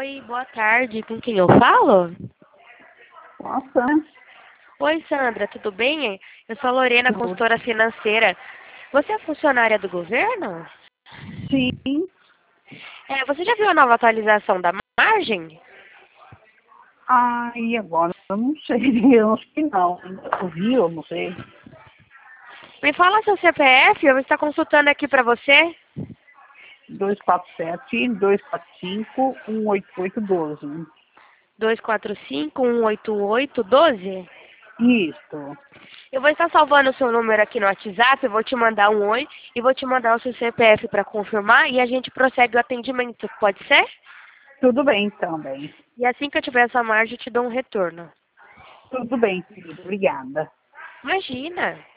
Oi, boa tarde. Com quem eu falo? Nossa, Oi, Sandra, tudo bem? Eu sou a Lorena, tudo. consultora financeira. Você é funcionária do governo? Sim. Você já viu a nova atualização da margem? E agora eu não sei, eu acho que não. Ouviu, eu não sei. Me fala seu CPF, eu vou estar consultando aqui para você. 247-245-18812. 245-188-12. Isso. Eu vou estar salvando o seu número aqui no WhatsApp, eu vou te mandar um oi e vou te mandar o seu CPF para confirmar e a gente prossegue o atendimento, pode ser? Tudo bem, então, bem. E assim que eu tiver essa margem, eu te dou um retorno. Tudo bem, querido. Obrigada. Imagina!